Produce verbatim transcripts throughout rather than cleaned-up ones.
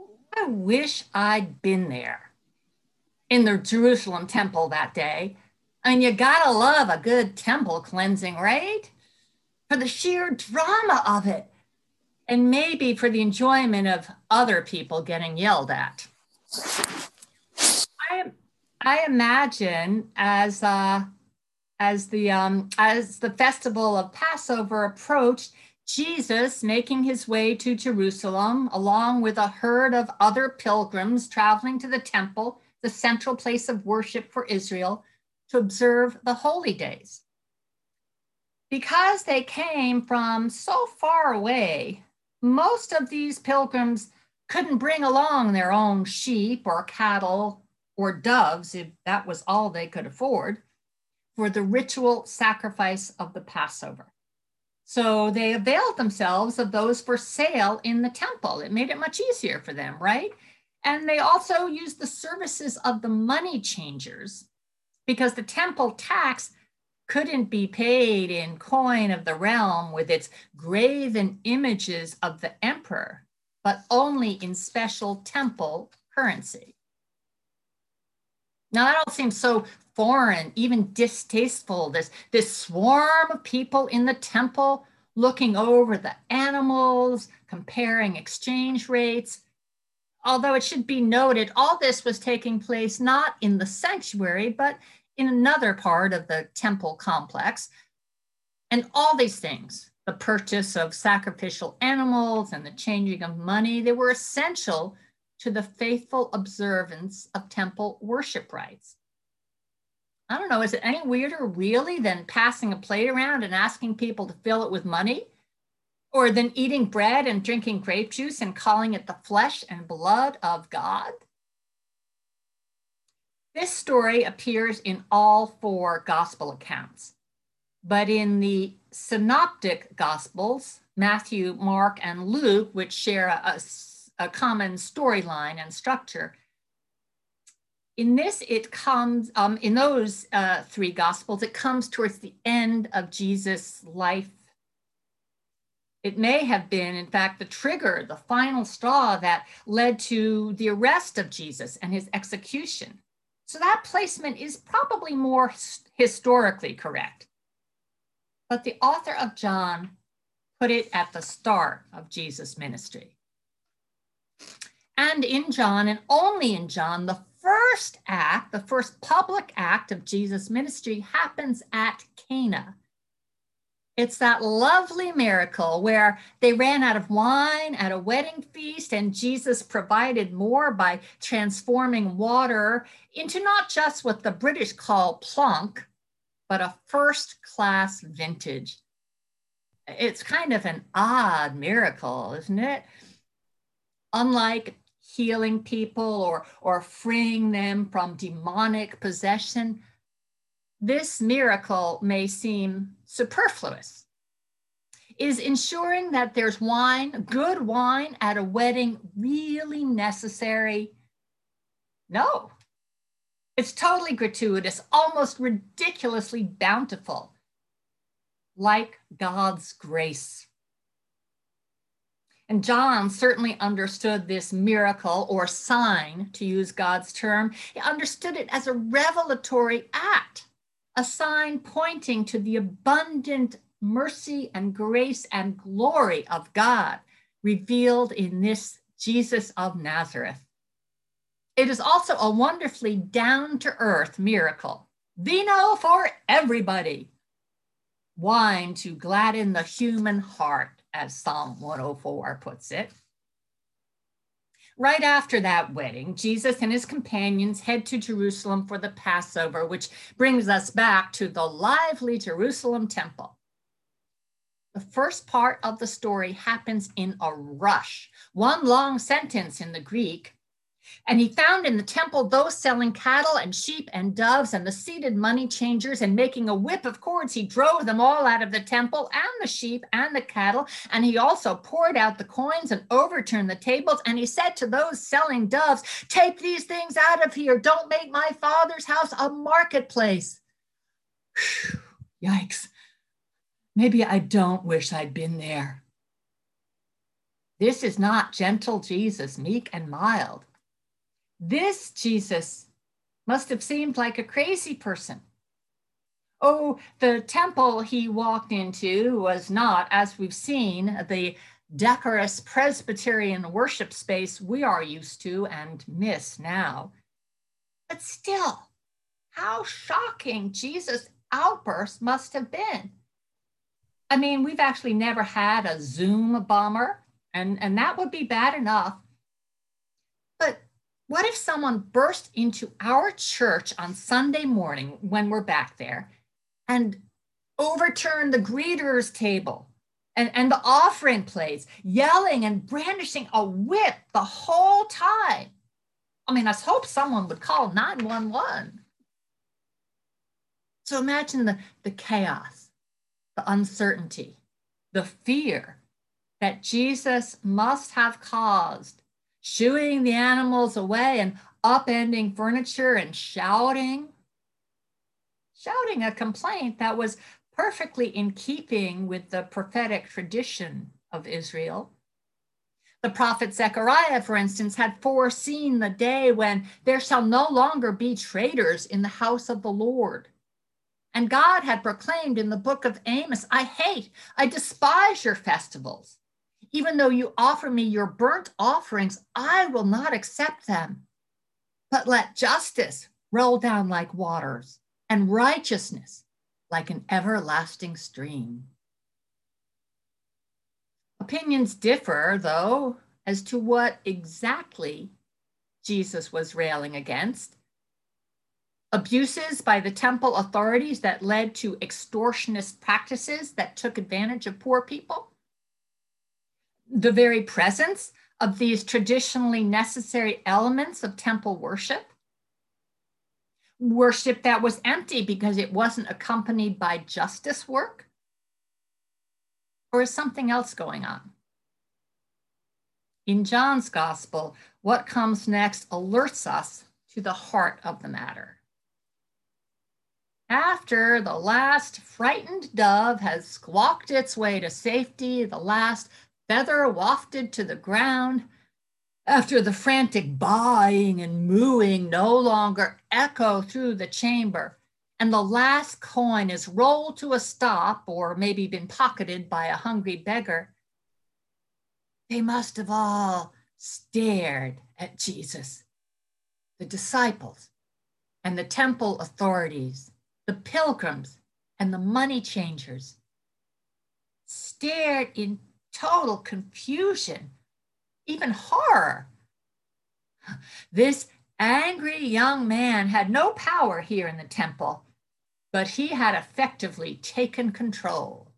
I wish I'd been there in the Jerusalem temple that day. And you gotta love a good temple cleansing, right? For the sheer drama of it, and maybe for the enjoyment of other people getting yelled at. I, I imagine as uh, as the um, as the festival of Passover approached, Jesus making his way to Jerusalem along with a herd of other pilgrims traveling to the temple, the central place of worship for Israel, to observe the holy days. Because they came from so far away, most of these pilgrims couldn't bring along their own sheep or cattle or doves, if that was all they could afford, for the ritual sacrifice of the Passover. So they availed themselves of those for sale in the temple. It made it much easier for them, right? And they also used the services of the money changers because the temple tax couldn't be paid in coin of the realm with its graven images of the emperor, but only in special temple currency. Now, that all seems so foreign, even distasteful, this, this swarm of people in the temple looking over the animals, comparing exchange rates. Although it should be noted, all this was taking place not in the sanctuary, but in another part of the temple complex. And all these things, the purchase of sacrificial animals and the changing of money, they were essential to the faithful observance of temple worship rites. I don't know, is it any weirder really than passing a plate around and asking people to fill it with money? Or than eating bread and drinking grape juice and calling it the flesh and blood of God? This story appears in all four gospel accounts, but in the synoptic gospels, Matthew, Mark, and Luke, which share a, a common storyline and structure, in this, it comes, um, in those uh, three gospels, it comes towards the end of Jesus' life. It may have been, in fact, the trigger, the final straw that led to the arrest of Jesus and his execution. So that placement is probably more historically correct. But the author of John put it at the start of Jesus' ministry. And in John, and only in John, the first act, the first public act of Jesus' ministry happens at Cana. It's that lovely miracle where they ran out of wine at a wedding feast, and Jesus provided more by transforming water into not just what the British call plonk, but a first-class vintage. It's kind of an odd miracle, isn't it? Unlike healing people or, or freeing them from demonic possession, this miracle may seem superfluous. Is ensuring that there's wine, good wine at a wedding, really necessary? No. It's totally gratuitous, almost ridiculously bountiful, like God's grace. And John certainly understood this miracle or sign, to use God's term. He understood it as a revelatory act, a sign pointing to the abundant mercy and grace and glory of God revealed in this Jesus of Nazareth. It is also a wonderfully down-to-earth miracle. Vino for everybody. Wine to gladden the human heart, as Psalm one oh four puts it. Right after that wedding, Jesus and his companions head to Jerusalem for the Passover, which brings us back to the lively Jerusalem temple. The first part of the story happens in a rush, one long sentence in the Greek. And he found in the temple those selling cattle and sheep and doves and the seated money changers, and making a whip of cords, he drove them all out of the temple, and the sheep and the cattle. And he also poured out the coins and overturned the tables. And he said to those selling doves, "Take these things out of here. Don't make my Father's house a marketplace." Whew, yikes. Maybe I don't wish I'd been there. This is not gentle Jesus, meek and mild. This Jesus must have seemed like a crazy person. Oh, the temple he walked into was not, as we've seen, the decorous Presbyterian worship space we are used to and miss now. But still, how shocking Jesus' outburst must have been. I mean, we've actually never had a Zoom bomber, and, and that would be bad enough. But what if someone burst into our church on Sunday morning when we're back there and overturned the greeters table and, and the offering plates, yelling and brandishing a whip the whole time? I mean, let's hope someone would call nine one one. So imagine the, the chaos, the uncertainty, the fear that Jesus must have caused, shooing the animals away and upending furniture and shouting, shouting a complaint that was perfectly in keeping with the prophetic tradition of Israel. The prophet Zechariah, for instance, had foreseen the day when there shall no longer be traitors in the house of the Lord. And God had proclaimed in the book of Amos, I hate, I despise your festivals. Even though you offer me your burnt offerings, I will not accept them. But let justice roll down like waters and righteousness like an everlasting stream. Opinions differ, though, as to what exactly Jesus was railing against. Abuses by the temple authorities that led to extortionist practices that took advantage of poor people. The very presence of these traditionally necessary elements of temple worship. Worship that was empty because it wasn't accompanied by justice work. Or is something else going on? In John's gospel, what comes next alerts us to the heart of the matter. After the last frightened dove has squawked its way to safety, the last feather wafted to the ground, after the frantic baaing and mooing no longer echo through the chamber, and the last coin is rolled to a stop or maybe been pocketed by a hungry beggar, they must have all stared at Jesus. The disciples and the temple authorities, the pilgrims and the money changers, stared in total confusion, even horror. This angry young man had no power here in the temple, but he had effectively taken control.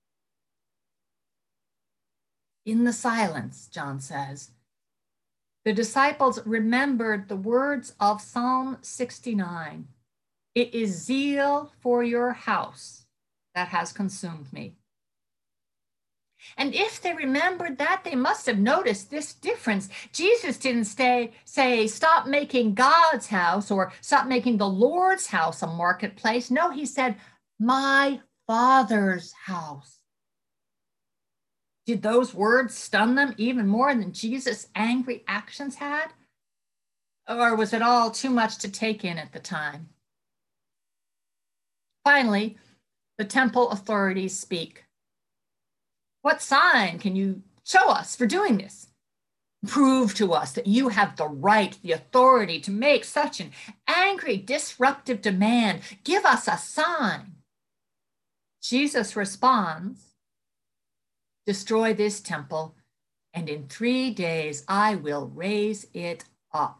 In the silence, John says, the disciples remembered the words of Psalm sixty-nine. It is zeal for your house that has consumed me. And if they remembered that, they must have noticed this difference. Jesus didn't stay, say, stop making God's house or stop making the Lord's house a marketplace. No, he said, my Father's house. Did those words stun them even more than Jesus' angry actions had? Or was it all too much to take in at the time? Finally, the temple authorities speak. What sign can you show us for doing this? Prove to us that you have the right, the authority to make such an angry, disruptive demand. Give us a sign. Jesus responds, destroy this temple, and in three days I will raise it up.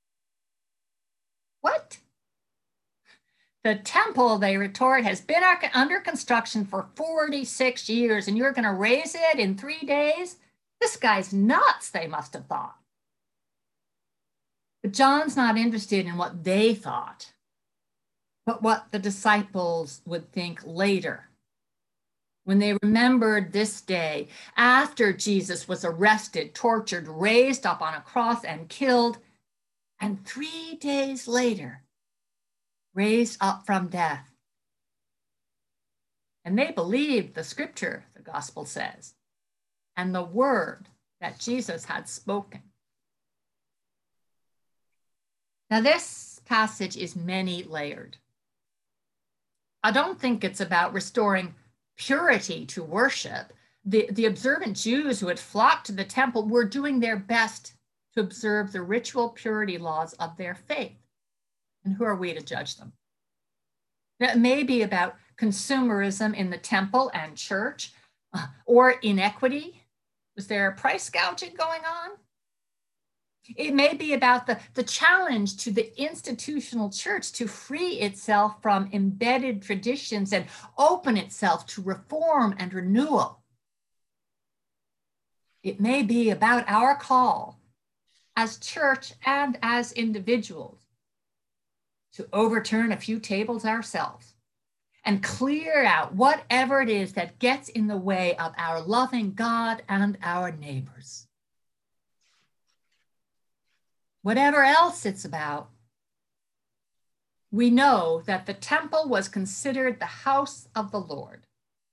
What? The temple, they retort, has been under construction for forty-six years, and you're going to raise it in three days? This guy's nuts, they must have thought. But John's not interested in what they thought, but what the disciples would think later, when they remembered this day after Jesus was arrested, tortured, raised up on a cross, and killed, and three days later, raised up from death. And they believed the scripture, the gospel says, and the word that Jesus had spoken. Now, this passage is many layered. I don't think it's about restoring purity to worship. The, the observant Jews who had flocked to the temple were doing their best to observe the ritual purity laws of their faith. And who are we to judge them? It may be about consumerism in the temple and church, uh, or inequity. Was there price gouging going on? It may be about the, the challenge to the institutional church to free itself from embedded traditions and open itself to reform and renewal. It may be about our call as church and as individuals to overturn a few tables ourselves and clear out whatever it is that gets in the way of our loving God and our neighbors. Whatever else it's about, we know that the temple was considered the house of the Lord.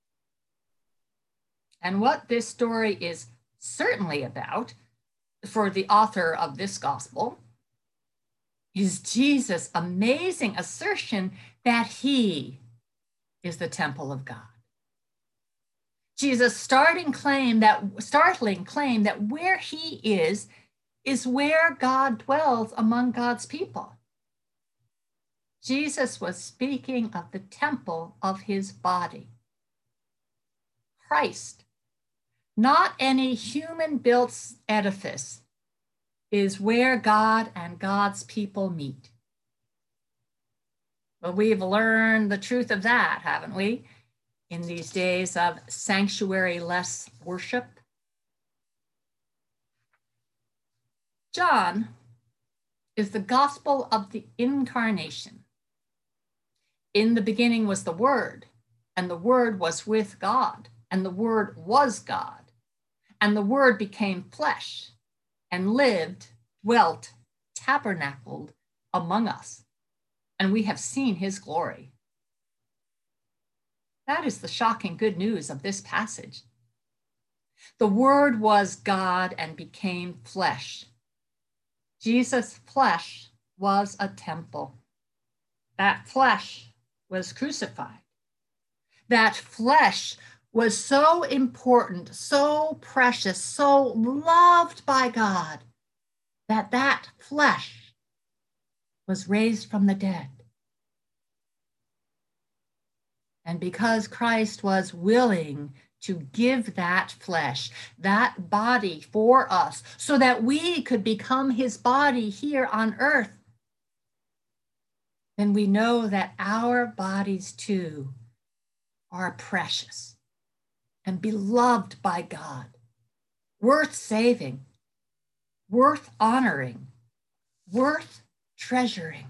And what this story is certainly about, for the author of this gospel, is Jesus' amazing assertion that he is the temple of God. Jesus' starting claim that, startling claim that where he is, is where God dwells among God's people. Jesus was speaking of the temple of his body. Christ, not any human-built edifice, is where God and God's people meet. Well, we've learned the truth of that, haven't we? In these days of sanctuary-less worship. John is the gospel of the incarnation. In the beginning was the Word, and the Word was with God, and the Word was God, and the Word became flesh and lived, dwelt, tabernacled among us, and we have seen his glory. That is the shocking good news of this passage. The Word was God and became flesh. Jesus' flesh was a temple. That flesh was crucified. That flesh was so important, so precious, so loved by God, that that flesh was raised from the dead. And because Christ was willing to give that flesh, that body for us, so that we could become his body here on earth, then we know that our bodies too are precious and beloved by God, worth saving, worth honoring, worth treasuring.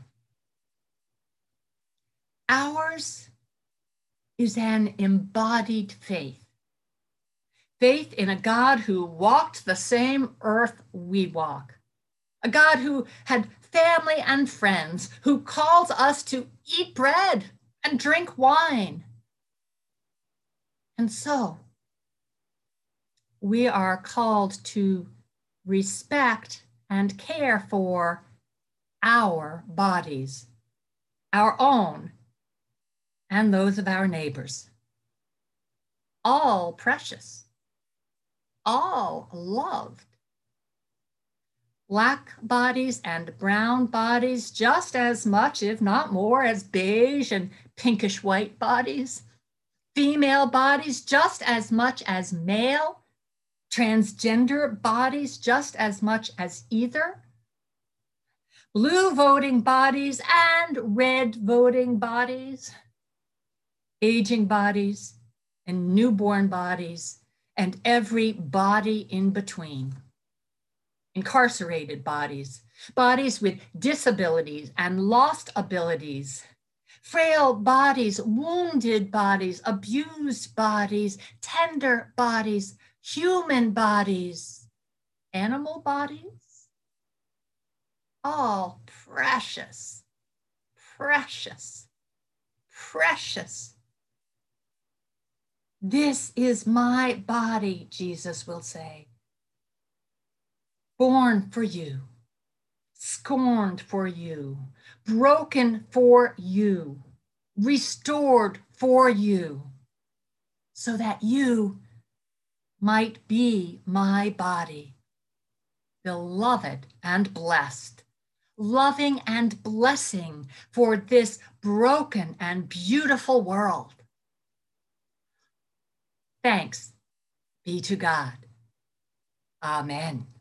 Ours is an embodied faith. Faith in a God who walked the same earth we walk. A God who had family and friends, who calls us to eat bread and drink wine. And so we are called to respect and care for our bodies, our own and those of our neighbors. All precious, all loved. Black bodies and brown bodies just as much, if not more, as beige and pinkish white bodies. Female bodies just as much as male. Transgender bodies just as much as either. Blue voting bodies and red voting bodies. Aging bodies and newborn bodies and every body in between. Incarcerated bodies, bodies with disabilities and lost abilities, frail bodies, wounded bodies, abused bodies, tender bodies, human bodies, animal bodies, all precious, precious, precious. This is my body, Jesus will say. born for you, scorned for you, broken for you, restored for you, so that you might be my body, beloved and blessed, loving and blessing for this broken and beautiful world. Thanks be to God. Amen.